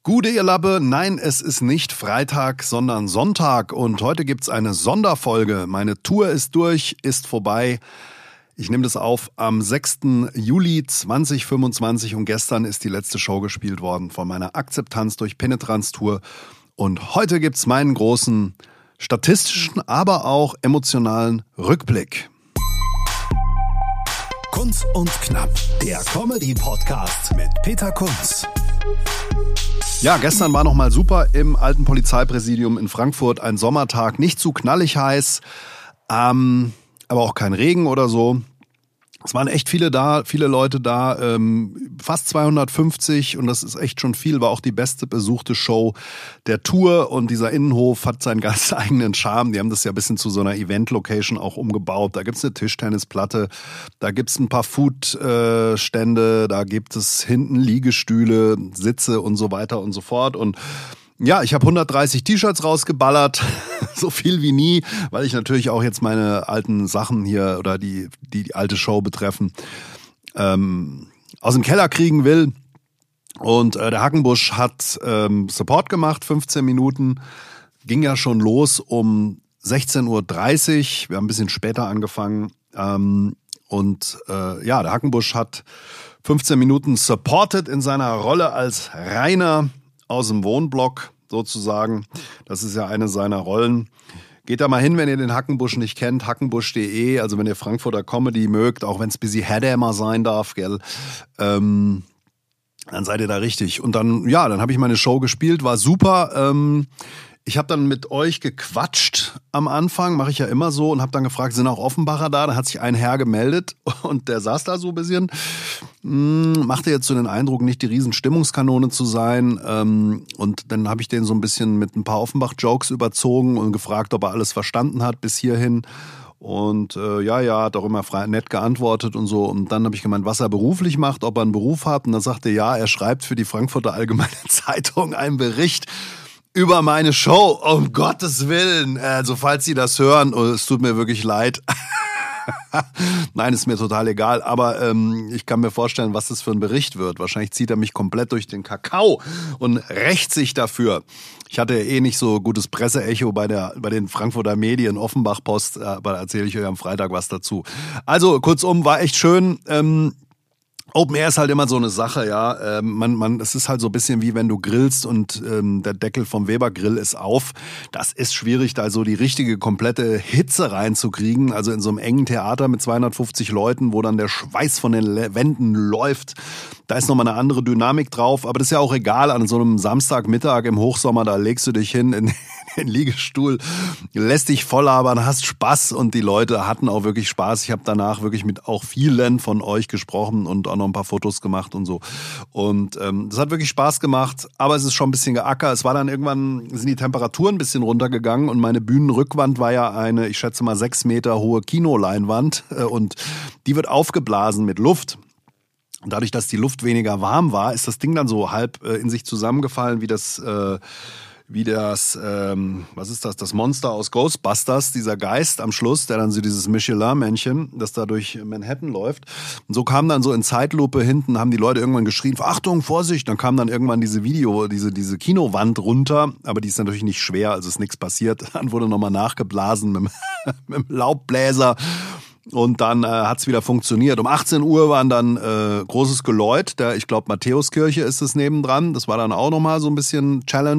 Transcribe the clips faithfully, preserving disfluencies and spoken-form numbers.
Gute ihr Lappe, nein, es ist nicht Freitag, sondern Sonntag und heute gibt's eine Sonderfolge. Meine Tour ist durch, ist vorbei. Ich nehme das auf am sechsten Juli zweitausendfünfundzwanzig und gestern ist die letzte Show gespielt worden von meiner Akzeptanz durch Penetranz Tour. Und heute gibt's meinen großen statistischen, aber auch emotionalen Rückblick. Kunz und Knapp, der Comedy-Podcast mit Peter Kunz. Ja, gestern war nochmal super im alten Polizeipräsidium in Frankfurt. Ein Sommertag, nicht zu knallig heiß, ähm, aber auch kein Regen oder so. Es waren echt viele da, viele Leute da, ähm, fast zweihundertfünfzig und das ist echt schon viel, war auch die beste besuchte Show der Tour und dieser Innenhof hat seinen ganz eigenen Charme. Die haben das ja ein bisschen zu so einer Event-Location auch umgebaut. Da gibt's eine Tischtennisplatte, da gibt's ein paar Food-Stände, da gibt es hinten Liegestühle, Sitze und so weiter und so fort und ja, ich habe hundertdreißig T-Shirts rausgeballert, so viel wie nie, weil ich natürlich auch jetzt meine alten Sachen hier oder die die, die alte Show betreffen, ähm, aus dem Keller kriegen will. Und äh, der Hackenbusch hat ähm, Support gemacht, fünfzehn Minuten, ging ja schon los um sechzehn Uhr dreißig, wir haben ein bisschen später angefangen. Ähm, und äh, ja, der Hackenbusch hat fünfzehn Minuten supported in seiner Rolle als Rainer aus dem Wohnblock sozusagen. Das ist ja eine seiner Rollen. Geht da mal hin, wenn ihr den Hackenbusch nicht kennt, hackenbusch punkt de, also wenn ihr Frankfurter Comedy mögt, auch wenn es busy Headhammer sein darf, gell, ähm, dann seid ihr da richtig. Und dann, ja, dann habe ich meine Show gespielt, war super. Ähm, ich habe dann mit euch gequatscht am Anfang, mache ich ja immer so und habe dann gefragt, sind auch Offenbacher da? Da hat sich ein Herr gemeldet und der saß da so ein bisschen. Machte jetzt so den Eindruck, nicht die riesen Stimmungskanone zu sein. Und dann habe ich den so ein bisschen mit ein paar Offenbach-Jokes überzogen und gefragt, ob er alles verstanden hat bis hierhin. Und äh, ja, ja, hat auch immer frei, nett geantwortet und so. Und dann habe ich gemeint, was er beruflich macht, ob er einen Beruf hat. Und dann sagte er, ja, er schreibt für die Frankfurter Allgemeine Zeitung einen Bericht über meine Show. Um Gottes Willen. Also falls Sie das hören, oh, es tut mir wirklich leid. Nein, ist mir total egal, aber ähm, ich kann mir vorstellen, was das für ein Bericht wird. Wahrscheinlich zieht er mich komplett durch den Kakao und rächt sich dafür. Ich hatte ja eh nicht so gutes Presseecho bei der bei den Frankfurter Medien, Offenbach-Post, aber da erzähle ich euch am Freitag was dazu. Also kurzum, war echt schön. Ähm, Open Air ist halt immer so eine Sache, ja. Ähm, man, man, es ist halt so ein bisschen wie wenn du grillst und ähm, der Deckel vom Weber Grill ist auf. Das ist schwierig, da so die richtige komplette Hitze reinzukriegen. Also in so einem engen Theater mit zweihundertfünfzig Leuten, wo dann der Schweiß von den Wänden läuft. Da ist nochmal eine andere Dynamik drauf. Aber das ist ja auch egal. An so einem Samstagmittag im Hochsommer, da legst du dich hin in den Liegestuhl, lässt dich voll labern, hast Spaß und die Leute hatten auch wirklich Spaß. Ich habe danach wirklich mit auch vielen von euch gesprochen und auch noch ein paar Fotos gemacht und so. Und ähm, das hat wirklich Spaß gemacht, aber es ist schon ein bisschen geacker. Es war dann irgendwann, sind die Temperaturen ein bisschen runtergegangen und meine Bühnenrückwand war ja eine, ich schätze mal sechs Meter hohe Kinoleinwand äh, und die wird aufgeblasen mit Luft. Und dadurch, dass die Luft weniger warm war, ist das Ding dann so halb äh, in sich zusammengefallen, wie das äh, wie das, ähm, was ist das, das Monster aus Ghostbusters, dieser Geist am Schluss, der dann so dieses Michelin-Männchen, das da durch Manhattan läuft. Und so kam dann so in Zeitlupe hinten, haben die Leute irgendwann geschrien, Achtung, Vorsicht, dann kam dann irgendwann diese Video, diese diese Kinowand runter, aber die ist natürlich nicht schwer, also ist nichts passiert. Dann wurde nochmal nachgeblasen mit, mit dem Laubbläser. Und dann äh, hat es wieder funktioniert. Um achtzehn Uhr waren dann äh, großes Geläut, der, ich glaube, Matthäuskirche ist es nebendran. Das war dann auch nochmal so ein bisschen Challenge.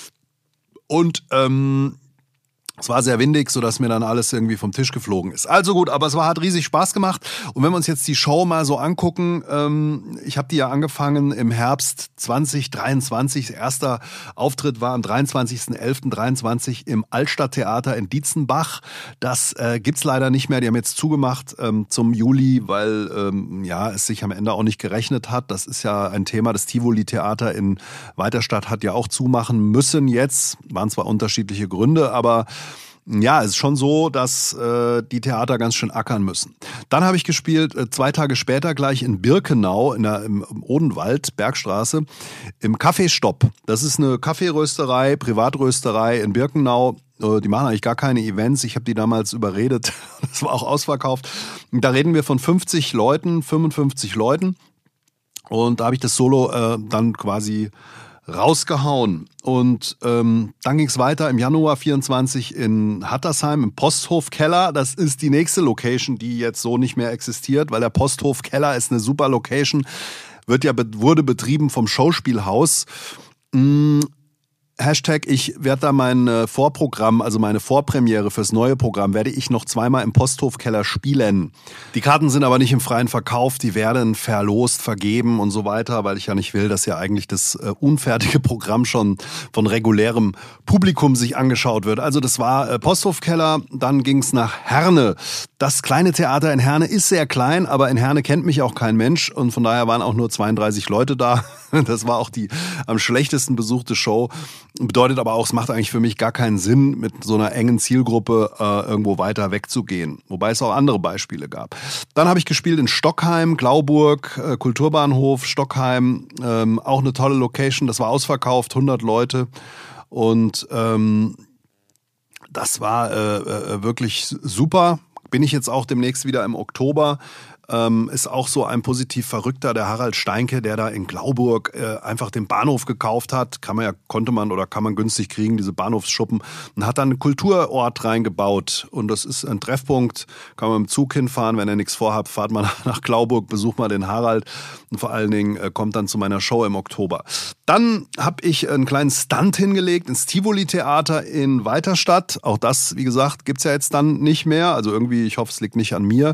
Und ähm, es war sehr windig, sodass mir dann alles irgendwie vom Tisch geflogen ist. Also gut, aber es war, hat riesig Spaß gemacht. Und wenn wir uns jetzt die Show mal so angucken, ähm, ich habe die ja angefangen im Herbst zwanzig dreiundzwanzig. Erster Auftritt war am dreiundzwanzigsten elften dreiundzwanzig im Altstadttheater in Dietzenbach. Das äh, gibt's leider nicht mehr. Die haben jetzt zugemacht ähm, zum Juli, weil ähm, ja es sich am Ende auch nicht gerechnet hat. Das ist ja ein Thema. Das Tivoli-Theater in Weiterstadt hat ja auch zumachen müssen jetzt. Waren zwar unterschiedliche Gründe, aber ja, es ist schon so, dass äh, die Theater ganz schön ackern müssen. Dann habe ich gespielt, äh, zwei Tage später gleich in Birkenau, in der, im, im Odenwald, Bergstraße, im Kaffeestopp. Das ist eine Kaffeerösterei, Privatrösterei in Birkenau. Äh, die machen eigentlich gar keine Events. Ich habe die damals überredet. Das war auch ausverkauft. Und da reden wir von fünfzig Leuten, fünfundfünfzig Leuten. Und da habe ich das Solo äh, dann quasi rausgehauen. Und ähm, dann ging es weiter im Januar vierundzwanzig in Hattersheim im Posthof-Keller. Das ist die nächste Location, die jetzt so nicht mehr existiert, weil der Posthof-Keller ist eine super Location, wird ja wurde betrieben vom Schauspielhaus. Mmh. Hashtag, ich werde da mein Vorprogramm, also meine Vorpremiere fürs neue Programm, werde ich noch zweimal im Posthofkeller spielen. Die Karten sind aber nicht im freien Verkauf, die werden verlost, vergeben und so weiter, weil ich ja nicht will, dass ja eigentlich das äh, unfertige Programm schon von regulärem Publikum sich angeschaut wird. Also das war äh, Posthofkeller, dann ging's nach Herne. Das kleine Theater in Herne ist sehr klein, aber in Herne kennt mich auch kein Mensch und von daher waren auch nur zweiunddreißig Leute da. Das war auch die am schlechtesten besuchte Show. Bedeutet aber auch, es macht eigentlich für mich gar keinen Sinn, mit so einer engen Zielgruppe äh, irgendwo weiter wegzugehen. Wobei es auch andere Beispiele gab. Dann habe ich gespielt in Stockheim, Glauburg, äh, Kulturbahnhof, Stockheim. Ähm, auch eine tolle Location. Das war ausverkauft, hundert Leute. Und ähm, das war äh, äh, wirklich super. Bin ich jetzt auch demnächst wieder im Oktober. Ähm, ist auch so ein positiv Verrückter, der Harald Steinke, der da in Glauburg äh, einfach den Bahnhof gekauft hat. Kann man ja, konnte man oder kann man günstig kriegen, diese Bahnhofsschuppen. Und hat dann einen Kulturort reingebaut. Und das ist ein Treffpunkt. Kann man mit dem Zug hinfahren. Wenn ihr nichts vorhabt, fahrt mal nach Glauburg, besucht mal den Harald. Und vor allen Dingen äh, kommt dann zu meiner Show im Oktober. Dann habe ich einen kleinen Stunt hingelegt ins Tivoli-Theater in Weiterstadt. Auch das, wie gesagt, gibt's ja jetzt dann nicht mehr. Also irgendwie, ich hoffe, es liegt nicht an mir.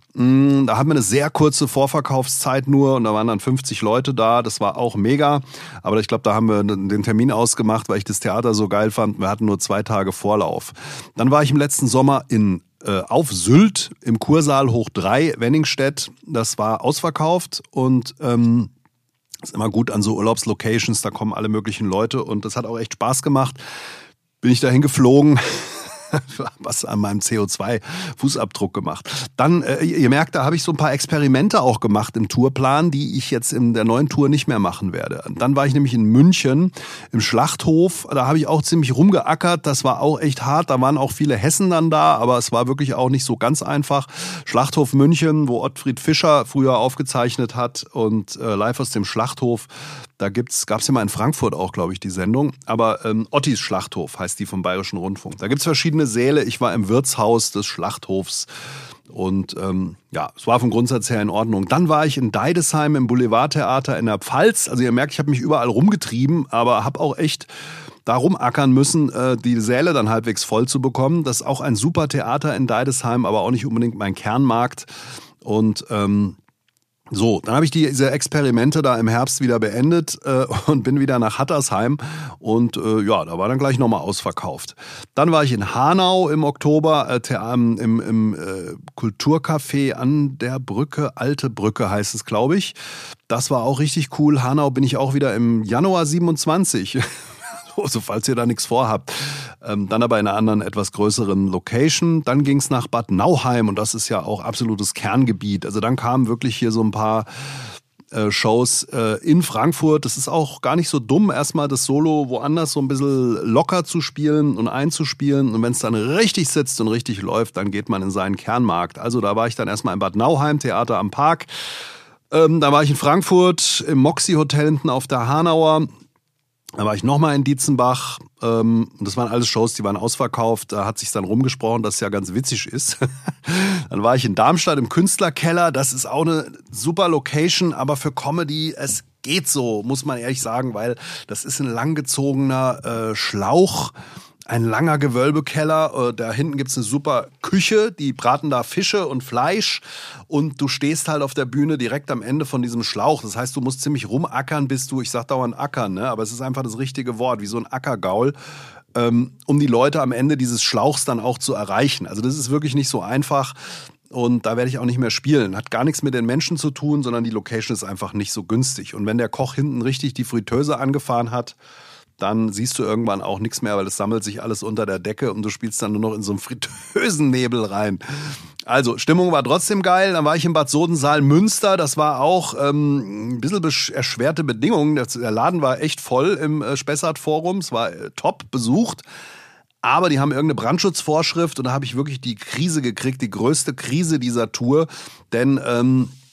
Da hatten wir eine sehr kurze Vorverkaufszeit nur und da waren dann fünfzig Leute da. Das war auch mega. Aber ich glaube, da haben wir den Termin ausgemacht, weil ich das Theater so geil fand. Wir hatten nur zwei Tage Vorlauf. Dann war ich im letzten Sommer in äh, auf Sylt im Kursaal hoch drei, Wenningstedt. Das war ausverkauft und ähm, ist immer gut an so Urlaubslocations. Da kommen alle möglichen Leute und das hat auch echt Spaß gemacht. Bin ich dahin geflogen. Was an meinem C O zwei Fußabdruck gemacht. Dann, äh, ihr merkt, da habe ich so ein paar Experimente auch gemacht im Tourplan, die ich jetzt in der neuen Tour nicht mehr machen werde. Dann war ich nämlich in München im Schlachthof. Da habe ich auch ziemlich rumgeackert. Das war auch echt hart. Da waren auch viele Hessen dann da, aber es war wirklich auch nicht so ganz einfach. Schlachthof München, wo Ottfried Fischer früher aufgezeichnet hat und äh, live aus dem Schlachthof. Da gibt's, gab's ja mal in Frankfurt auch, glaube ich, die Sendung. Aber ähm, Ottis Schlachthof heißt die vom Bayerischen Rundfunk. Da gibt's verschiedene Säle. Ich war im Wirtshaus des Schlachthofs. Und ähm, ja, es war vom Grundsatz her in Ordnung. Dann war ich in Deidesheim im Boulevardtheater in der Pfalz. Also ihr merkt, ich habe mich überall rumgetrieben, aber habe auch echt da rumackern müssen, äh, die Säle dann halbwegs voll zu bekommen. Das ist auch ein super Theater in Deidesheim, aber auch nicht unbedingt mein Kernmarkt. Und ähm, so, dann habe ich diese Experimente da im Herbst wieder beendet äh, und bin wieder nach Hattersheim und äh, ja, da war dann gleich nochmal ausverkauft. Dann war ich in Hanau im Oktober äh, im, im, im äh, Kulturcafé an der Brücke, Alte Brücke heißt es, glaube ich. Das war auch richtig cool. Hanau bin ich auch wieder im Januar siebenundzwanzig. Also falls ihr da nichts vorhabt. Ähm, dann aber in einer anderen, etwas größeren Location. Dann ging es nach Bad Nauheim und das ist ja auch absolutes Kerngebiet. Also dann kamen wirklich hier so ein paar äh, Shows äh, in Frankfurt. Das ist auch gar nicht so dumm, erstmal das Solo woanders so ein bisschen locker zu spielen und einzuspielen. Und wenn es dann richtig sitzt und richtig läuft, dann geht man in seinen Kernmarkt. Also da war ich dann erstmal in Bad Nauheim, Theater am Park. Ähm, da war ich in Frankfurt im Moxie Hotel hinten auf der Hanauer. Da war ich nochmal in Dietzenbach. Ähm, das waren alles Shows, die waren ausverkauft. Da hat sich dann rumgesprochen, dass es ja ganz witzig ist. Dann war ich in Darmstadt im Künstlerkeller. Das ist auch eine super Location, aber für Comedy, es geht so, muss man ehrlich sagen, weil das ist ein langgezogener äh, Schlauch. Ein langer Gewölbekeller, da hinten gibt's eine super Küche, die braten da Fische und Fleisch und du stehst halt auf der Bühne direkt am Ende von diesem Schlauch. Das heißt, du musst ziemlich rumackern, bis du, ich sag dauernd ackern, ne? Aber es ist einfach das richtige Wort, wie so ein Ackergaul, ähm, um die Leute am Ende dieses Schlauchs dann auch zu erreichen. Also das ist wirklich nicht so einfach. Und da werde ich auch nicht mehr spielen. Hat gar nichts mit den Menschen zu tun, sondern die Location ist einfach nicht so günstig. Und wenn der Koch hinten richtig die Fritteuse angefahren hat, dann siehst du irgendwann auch nichts mehr, weil es sammelt sich alles unter der Decke und du spielst dann nur noch in so einen Fritteusennebel rein. Also, Stimmung war trotzdem geil. Dann war ich im Bad Sodensaal Münster. Das war auch ähm, ein bisschen erschwerte Bedingungen. Der Laden war echt voll im äh, Spessart-Forum. Es war äh, top besucht. Aber die haben irgendeine Brandschutzvorschrift und da habe ich wirklich die Krise gekriegt, die größte Krise dieser Tour. Denn ähm,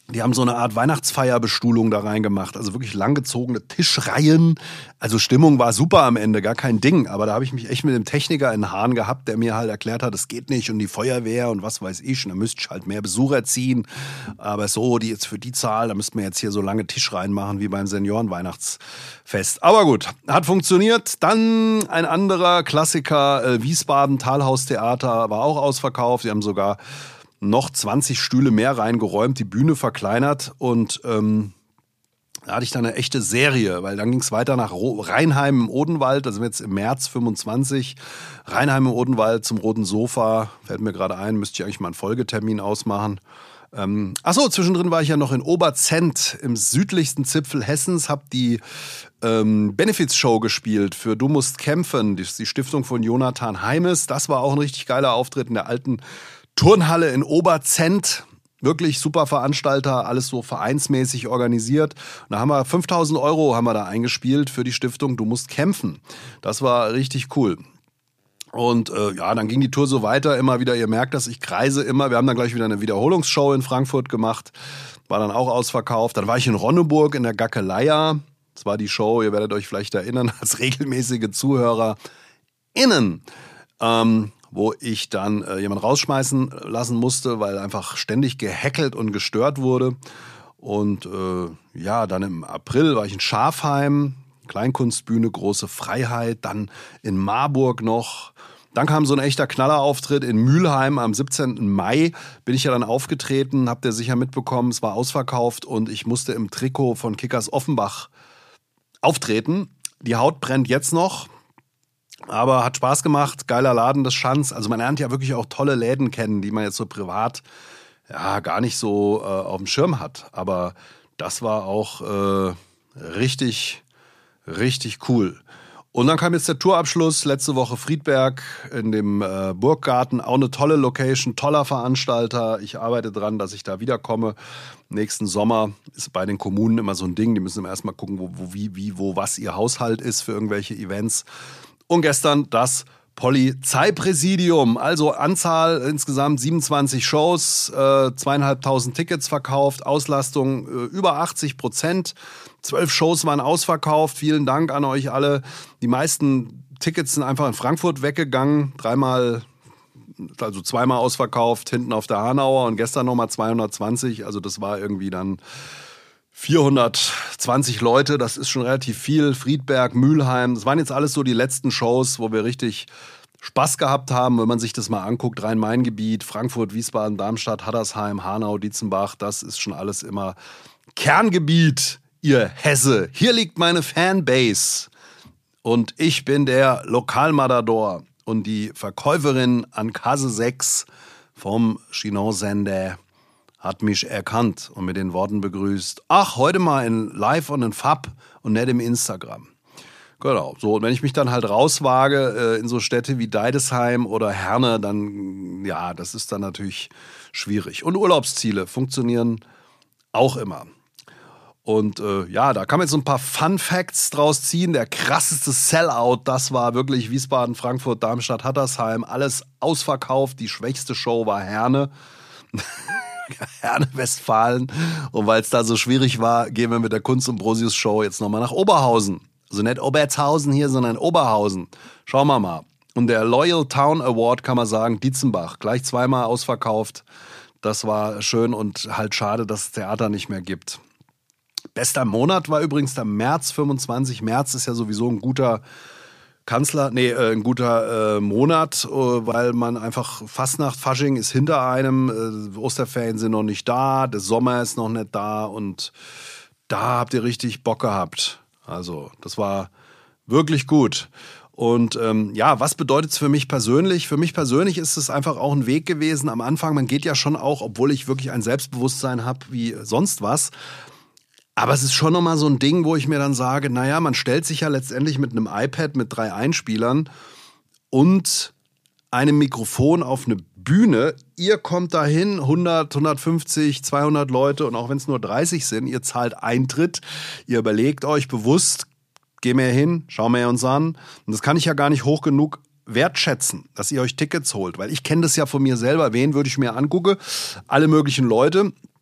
Die haben so eine Art Weihnachtsfeierbestuhlung da reingemacht, also wirklich langgezogene Tischreihen. Also Stimmung war super am Ende, gar kein Ding. Aber da habe ich mich echt mit dem Techniker in den Haaren gehabt, der mir halt erklärt hat, es geht nicht und die Feuerwehr und was weiß ich. Und da müsste ich halt mehr Besucher ziehen. Aber so, die jetzt für die Zahl, da müssten wir jetzt hier so lange Tischreihen machen wie beim Seniorenweihnachtsfest. Aber gut, hat funktioniert. Dann ein anderer Klassiker, äh, Wiesbaden, Talhaustheater, war auch ausverkauft. Die haben sogar noch zwanzig Stühle mehr reingeräumt, die Bühne verkleinert und ähm, da hatte ich dann eine echte Serie, weil dann ging es weiter nach Ro- Rheinheim im Odenwald, da sind wir jetzt im März fünfundzwanzig, Rheinheim im Odenwald zum Roten Sofa, fällt mir gerade ein, müsste ich eigentlich mal einen Folgetermin ausmachen. Ähm, achso, zwischendrin war ich ja noch in Oberzent im südlichsten Zipfel Hessens, habe die ähm, Benefits-Show gespielt für Du musst kämpfen, die, die Stiftung von Jonathan Heimes, das war auch ein richtig geiler Auftritt in der alten Turnhalle in Oberzent, wirklich super Veranstalter, alles so vereinsmäßig organisiert. Und da haben wir fünftausend Euro haben wir da eingespielt für die Stiftung Du musst kämpfen. Das war richtig cool. Und äh, ja, dann ging die Tour so weiter, immer wieder, ihr merkt das, ich kreise immer. Wir haben dann gleich wieder eine Wiederholungsshow in Frankfurt gemacht, war dann auch ausverkauft. Dann war ich in Ronneburg in der Gackeleia. Das war die Show, ihr werdet euch vielleicht erinnern, als regelmäßige Zuhörer innen. Ähm, wo ich dann äh, jemand rausschmeißen lassen musste, weil einfach ständig gehackelt und gestört wurde. Und äh, ja, dann im April war ich in Schafheim, Kleinkunstbühne, große Freiheit, dann in Marburg noch. Dann kam so ein echter Knallerauftritt in Mülheim am siebzehnten Mai, bin ich ja dann aufgetreten, habt ihr sicher mitbekommen, es war ausverkauft und ich musste im Trikot von Kickers Offenbach auftreten. Die Haut brennt jetzt noch. Aber hat Spaß gemacht, geiler Laden des Schanz. Also man lernt ja wirklich auch tolle Läden kennen, die man jetzt so privat ja gar nicht so äh, auf dem Schirm hat. Aber das war auch äh, richtig, richtig cool. Und dann kam jetzt der Tourabschluss, letzte Woche Friedberg in dem äh, Burggarten. Auch eine tolle Location, toller Veranstalter. Ich arbeite dran, dass ich da wiederkomme. Nächsten Sommer ist bei den Kommunen immer so ein Ding. Die müssen immer erstmal gucken, wo, wo, wie, wie, wo, was ihr Haushalt ist für irgendwelche Events. Und gestern das Polizeipräsidium, also Anzahl insgesamt siebenundzwanzig Shows, äh, zweieinhalbtausend Tickets verkauft, Auslastung äh, über achtzig Prozent, zwölf Shows waren ausverkauft, vielen Dank an euch alle. Die meisten Tickets sind einfach in Frankfurt weggegangen, dreimal, also zweimal ausverkauft, hinten auf der Hanauer und gestern nochmal zweihundertzwanzig, also das war irgendwie dann vierhundertzwanzig Leute, das ist schon relativ viel. Friedberg, Mülheim, das waren jetzt alles so die letzten Shows, wo wir richtig Spaß gehabt haben, wenn man sich das mal anguckt. Rhein-Main-Gebiet, Frankfurt, Wiesbaden, Darmstadt, Hattersheim, Hanau, Dietzenbach, das ist schon alles immer Kerngebiet, ihr Hesse. Hier liegt meine Fanbase und ich bin der Lokalmatador und die Verkäuferin an Kasse sechs vom Chinon-Sender hat mich erkannt und mit den Worten begrüßt, ach, heute mal in Live und in Fab und nicht im Instagram. Genau, so, und wenn ich mich dann halt rauswage äh, in so Städte wie Deidesheim oder Herne, dann, ja, das ist dann natürlich schwierig. Und Urlaubsziele funktionieren auch immer. Und äh, ja, da kann man jetzt so ein paar Fun Facts draus ziehen. Der krasseste Sellout, das war wirklich Wiesbaden, Frankfurt, Darmstadt, Hattersheim, alles ausverkauft. Die schwächste Show war Herne. Herne, Westfalen. Und weil es da so schwierig war, gehen wir mit der Kunst- und Brosius-Show jetzt nochmal nach Oberhausen. Also nicht Obertshausen hier, sondern Oberhausen. Schauen wir mal. Und der Loyal Town Award, kann man sagen, Dietzenbach. Gleich zweimal ausverkauft. Das war schön und halt schade, dass es Theater nicht mehr gibt. Bester Monat war übrigens der März fünfundzwanzig. März ist ja sowieso ein guter Kanzler, nee, äh, ein guter äh, Monat, äh, weil man einfach Fastnacht, Fasching ist hinter einem, äh, Osterferien sind noch nicht da, der Sommer ist noch nicht da und da habt ihr richtig Bock gehabt. Also das war wirklich gut. Und ähm, ja, was bedeutet es für mich persönlich? Für mich persönlich ist es einfach auch ein Weg gewesen. Am Anfang, man geht ja schon auch, obwohl ich wirklich ein Selbstbewusstsein habe wie sonst was, aber es ist schon nochmal so ein Ding, wo ich mir dann sage, naja, man stellt sich ja letztendlich mit einem iPad mit drei Einspielern und einem Mikrofon auf eine Bühne. Ihr kommt dahin, hundert, hundertfünfzig, zweihundert Leute und auch wenn es nur dreißig sind, ihr zahlt Eintritt. Ihr überlegt euch bewusst, gehen wir hin, schauen wir uns an. Und das kann ich ja gar nicht hoch genug wertschätzen, dass ihr euch Tickets holt. Weil ich kenne das ja von mir selber. Wen würde ich mir angucken? Alle möglichen Leute.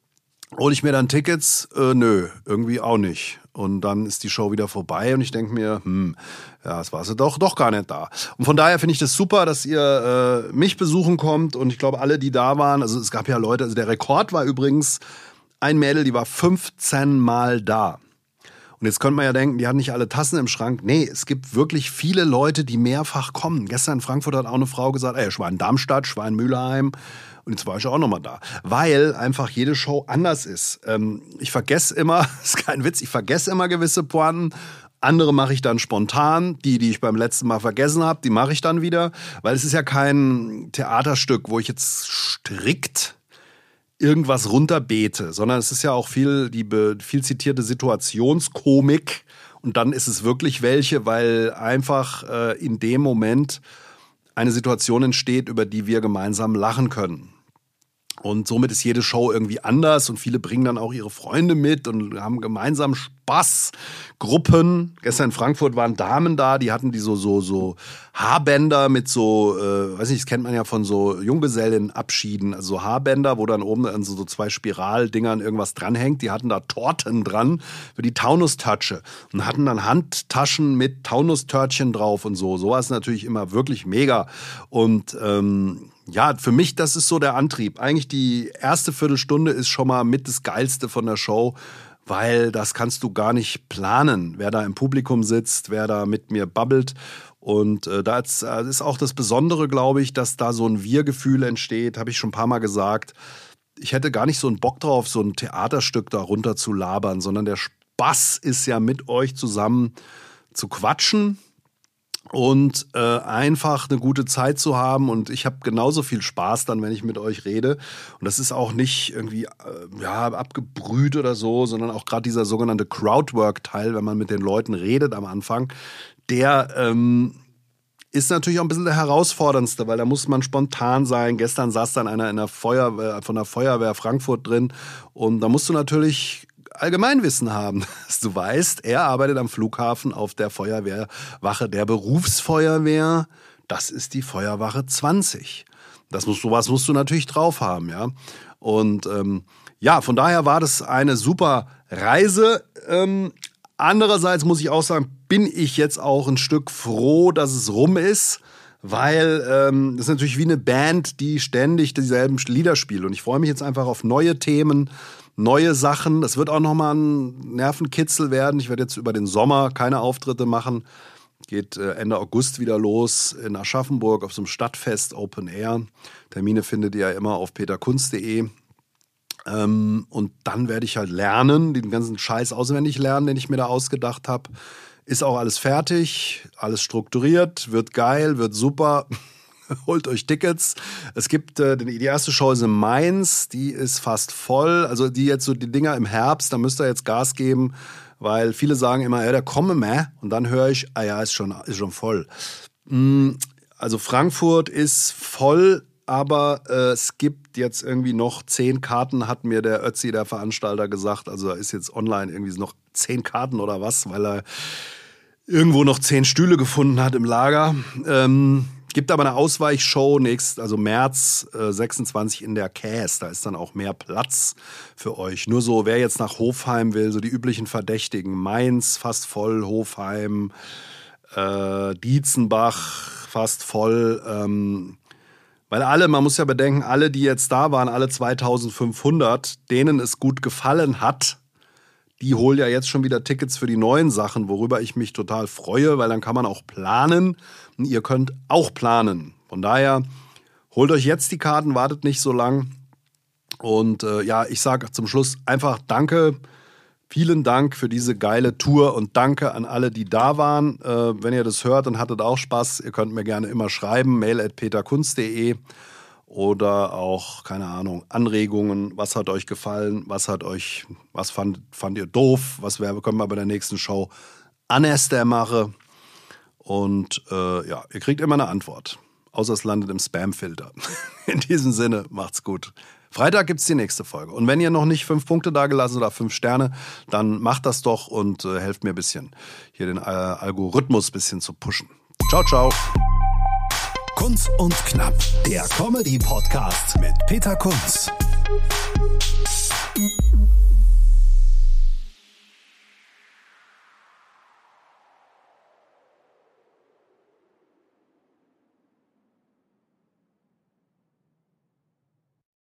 hole ich mir dann Tickets? Äh, nö, irgendwie auch nicht. Und dann ist die Show wieder vorbei und ich denke mir, hm, ja, das war sie doch, doch gar nicht da. Und von daher finde ich das super, dass ihr äh, mich besuchen kommt und ich glaube, alle, die da waren, also es gab ja Leute, also der Rekord war übrigens ein Mädel, die war fünfzehn Mal da. Und jetzt könnte man ja denken, die hat nicht alle Tassen im Schrank. Nee, es gibt wirklich viele Leute, die mehrfach kommen. Gestern in Frankfurt hat auch eine Frau gesagt, ey, ich war in Darmstadt, ich war in Mülheim. Und jetzt war ich auch nochmal da. Weil einfach jede Show anders ist. Ähm, ich vergesse immer, das ist kein Witz, ich vergesse immer gewisse Pointen. Andere mache ich dann spontan. Die, die ich beim letzten Mal vergessen habe, die mache ich dann wieder. Weil es ist ja kein Theaterstück, wo ich jetzt strikt irgendwas runterbete, sondern es ist ja auch viel die viel zitierte Situationskomik. Und dann ist es wirklich welche, weil einfach äh, in dem Moment eine Situation entsteht, über die wir gemeinsam lachen können. Und somit ist jede Show irgendwie anders und viele bringen dann auch ihre Freunde mit und haben gemeinsam Spaß. Gruppen. Gestern in Frankfurt waren Damen da, die hatten die so so so Haarbänder mit so, äh, weiß nicht, das kennt man ja von so Junggesellenabschieden, also so Haarbänder, wo dann oben an so, so zwei Spiraldingern irgendwas dranhängt. Die hatten da Torten dran für die Taunustörtchen und hatten dann Handtaschen mit Taunustörtchen drauf und so. So war es natürlich immer wirklich mega. Und ähm, ja, für mich, das ist so der Antrieb. Eigentlich die erste Viertelstunde ist schon mal mit das Geilste von der Show, weil das kannst du gar nicht planen, wer da im Publikum sitzt, wer da mit mir babbelt. Und äh, da ist, äh, ist auch das Besondere, glaube ich, dass da so ein Wir-Gefühl entsteht, habe ich schon ein paar Mal gesagt. Ich hätte gar nicht so einen Bock drauf, so ein Theaterstück da runter zu labern, sondern der Spaß ist ja mit euch zusammen zu quatschen und äh, einfach eine gute Zeit zu haben. Und ich habe genauso viel Spaß dann, wenn ich mit euch rede. Und das ist auch nicht irgendwie äh, ja, abgebrüht oder so, sondern auch gerade dieser sogenannte Crowdwork-Teil, wenn man mit den Leuten redet am Anfang, der ähm, ist natürlich auch ein bisschen der herausforderndste, weil da muss man spontan sein. Gestern saß dann einer in der Feuerwehr, von der Feuerwehr Frankfurt drin und da musst du natürlich Allgemeinwissen haben, dass du weißt, er arbeitet am Flughafen auf der Feuerwehrwache der Berufsfeuerwehr. Das ist die Feuerwache zwanzig. Das musst du, was musst du natürlich drauf haben, ja. Und ähm, ja, von daher war das eine super Reise. Ähm, andererseits muss ich auch sagen, bin ich jetzt auch ein Stück froh, dass es rum ist. Weil ähm, das ist natürlich wie eine Band, die ständig dieselben Lieder spielt. Und ich freue mich jetzt einfach auf neue Themen, neue Sachen. Das wird auch nochmal ein Nervenkitzel werden. Ich werde jetzt über den Sommer keine Auftritte machen. Geht äh, Ende August wieder los in Aschaffenburg auf so einem Stadtfest Open Air. Termine findet ihr ja immer auf peterkunz punkt de. Ähm, und dann werde ich halt lernen, den ganzen Scheiß auswendig lernen, den ich mir da ausgedacht habe. Ist auch alles fertig, alles strukturiert, wird geil, wird super. Holt euch Tickets. Es gibt, äh, die erste Show ist in Mainz, die ist fast voll. Also die jetzt so die Dinger im Herbst, da müsst ihr jetzt Gas geben, weil viele sagen immer, ja, der komme mehr. Und dann höre ich, ah ja, ist schon, ist schon voll. Also Frankfurt ist voll, aber äh, es gibt jetzt irgendwie noch zehn Karten, hat mir der Ötzi, der Veranstalter, gesagt. Also da ist jetzt online irgendwie noch zehn Karten oder was, weil er irgendwo noch zehn Stühle gefunden hat im Lager. Ähm, gibt aber eine Ausweichshow nächst, also März äh, sechsundzwanzig in der Käs. Da ist dann auch mehr Platz für euch. Nur so, wer jetzt nach Hofheim will, so die üblichen Verdächtigen. Mainz fast voll, Hofheim, äh, Dietzenbach fast voll. Ähm, weil alle, man muss ja bedenken, alle, die jetzt da waren, alle zweitausendfünfhundert, denen es gut gefallen hat, die holen ja jetzt schon wieder Tickets für die neuen Sachen, worüber ich mich total freue, weil dann kann man auch planen und ihr könnt auch planen. Von daher, holt euch jetzt die Karten, wartet nicht so lang. Und äh, ja, ich sage zum Schluss einfach Danke, vielen Dank für diese geile Tour und danke an alle, die da waren. Äh, wenn ihr das hört und hattet auch Spaß, ihr könnt mir gerne immer schreiben, mail at peterkunz punkt de. Oder auch, keine Ahnung, Anregungen, was hat euch gefallen, was hat euch, was fand, fand ihr doof, was wär, können wir bei der nächsten Show anders machen. Und äh, ja, ihr kriegt immer eine Antwort, außer es landet im Spam-Filter. In diesem Sinne, macht's gut. Freitag gibt's die nächste Folge. Und wenn ihr noch nicht fünf Punkte dagelassen oder fünf Sterne, dann macht das doch und äh, helft mir ein bisschen, hier den äh, Algorithmus ein bisschen zu pushen. Ciao, ciao. Kunz und Knapp, der Comedy-Podcast mit Peter Kunz.